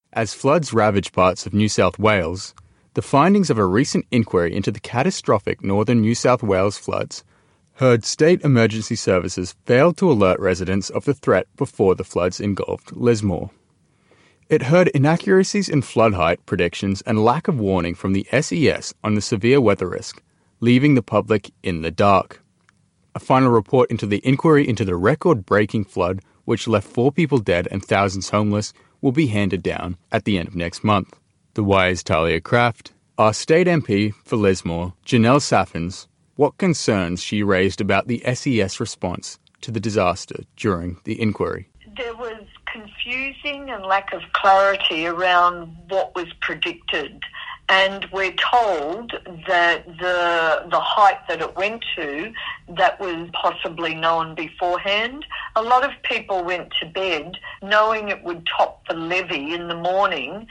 As floods ravage parts of New South Wales, the findings of a recent inquiry into the catastrophic northern New South Wales floods heard state emergency services failed to alert residents of the threat before the floods engulfed Lismore. It heard inaccuracies in flood height predictions and lack of warning from the SES on the severe weather risk, leaving the public in the dark. A final report into the inquiry into the record-breaking flood, which left 4 people dead and thousands homeless, will be handed down at the end of next month. The Wire's Talia Craft asked State MP for Lismore, Janelle Saffins, what concerns she raised about the SES response to the disaster during the inquiry. There was confusing and lack of clarity around what was predicted. And we're told that the height that it went to, that was possibly known beforehand. A lot of people went to bed knowing it would top the levee in the morning,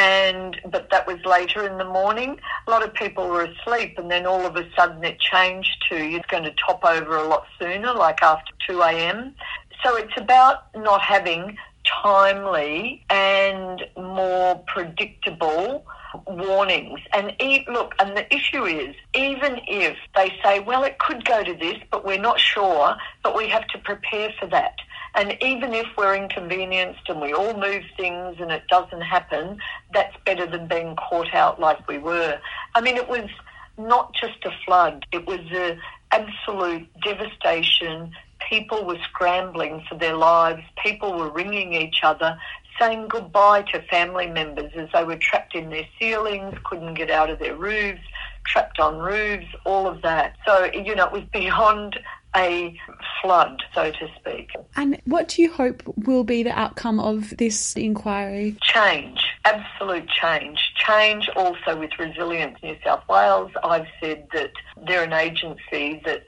but that was later in the morning. A lot of people were asleep, and then all of a sudden it changed to it's going to top over a lot sooner, like after 2 a.m. So it's about not having timely and more predictable warnings. And and the issue is, even if they say, well, it could go to this, but we're not sure, but we have to prepare for that. And even if we're inconvenienced and we all move things and it doesn't happen, that's better than being caught out like we were. I mean, it was not just a flood. It was an absolute devastation. People were scrambling for their lives. People were ringing each other, saying goodbye to family members as they were trapped in their ceilings, couldn't get out of their roofs, trapped on roofs, all of that. So, it was beyond a flood, so to speak. And what do you hope will be the outcome of this inquiry? Change, absolute change. Change also with Resilience New South Wales. I've said that they're an agency that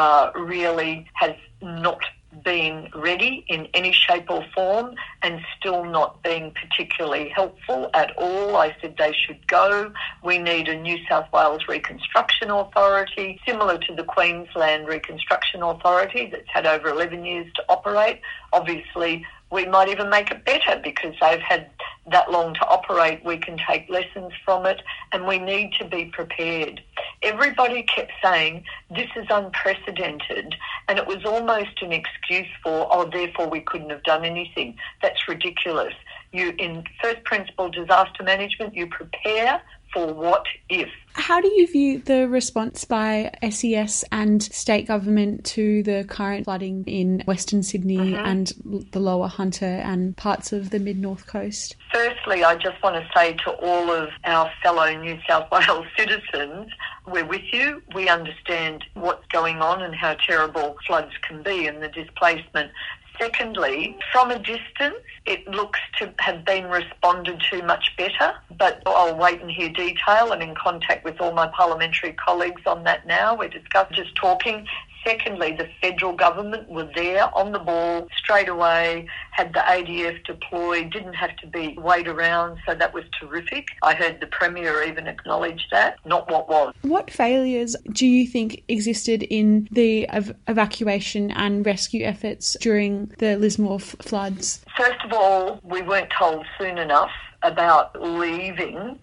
really has not been ready in any shape or form and still not being particularly helpful at all. I said they should go. We need a New South Wales Reconstruction Authority, similar to the Queensland Reconstruction Authority that's had over 11 years to operate. Obviously, we might even make it better because they've had that long to operate. We can take lessons from it, and we need to be prepared. Everybody kept saying, this is unprecedented, and it was almost an excuse for, therefore we couldn't have done anything. That's ridiculous. In first principle disaster management, you prepare for what if. How do you view the response by SES and state government to the current flooding in Western Sydney and the Lower Hunter and parts of the Mid-North Coast? Firstly, I just want to say to all of our fellow New South Wales citizens, we're with you. We understand what's going on and how terrible floods can be and the displacement. Secondly, from a distance, it looks to have been responded to much better, but I'll wait and hear detail. I'm in contact with all my parliamentary colleagues on that now. We're just talking. Secondly, the federal government were there on the ball straight away, had the ADF deployed, didn't have to wait around, so that was terrific. I heard the Premier even acknowledge that, not what was. What failures do you think existed in the evacuation and rescue efforts during the Lismore floods? First of all, we weren't told soon enough about leaving.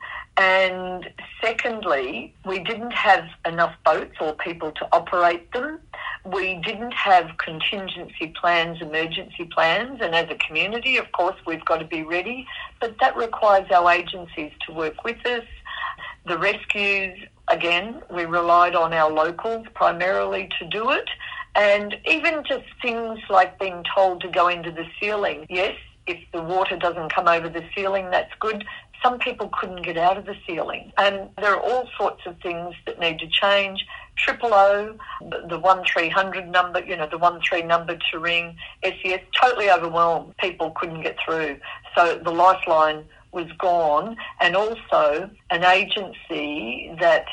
And secondly, we didn't have enough boats or people to operate them. We didn't have contingency plans, emergency plans, and as a community, of course, we've got to be ready, but that requires our agencies to work with us. The rescues, again, we relied on our locals primarily to do it, and even just things like being told to go into the ceiling. Yes, if the water doesn't come over the ceiling, that's good. Some people couldn't get out of the ceiling. And there are all sorts of things that need to change. 000, the 1300 number, the 13 number to ring. SES, totally overwhelmed. People couldn't get through. So the lifeline was gone. And also an agency that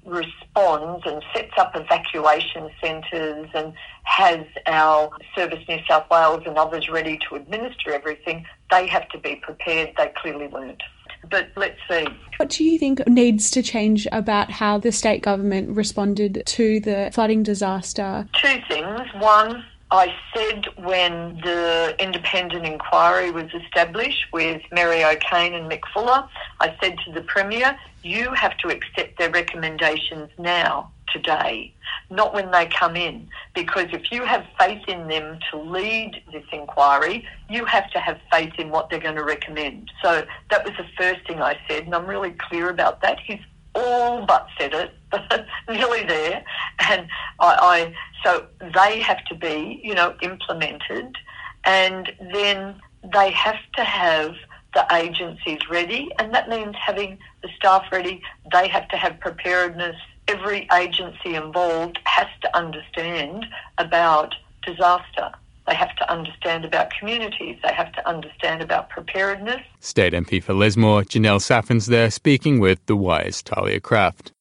responds and sets up evacuation centres and has our Service New South Wales and others ready to administer everything, they have to be prepared. They clearly weren't. But let's see. What do you think needs to change about how the state government responded to the flooding disaster? Two things. One, I said when the independent inquiry was established with Mary O'Kane and Mick Fuller, I said to the Premier, you have to accept their recommendations now, today, not when they come in. Because if you have faith in them to lead this inquiry, you have to have faith in what they're going to recommend. So that was the first thing I said, and I'm really clear about that. He's all but said it, nearly there. And so they have to be, implemented, and then they have to have the agencies ready, and that means having the staff ready. They have to have preparedness. Every agency involved has to understand about disaster. They have to understand about communities. They have to understand about preparedness. State MP for Lismore, Janelle Saffins there, speaking with The Wire's Talia Kraft.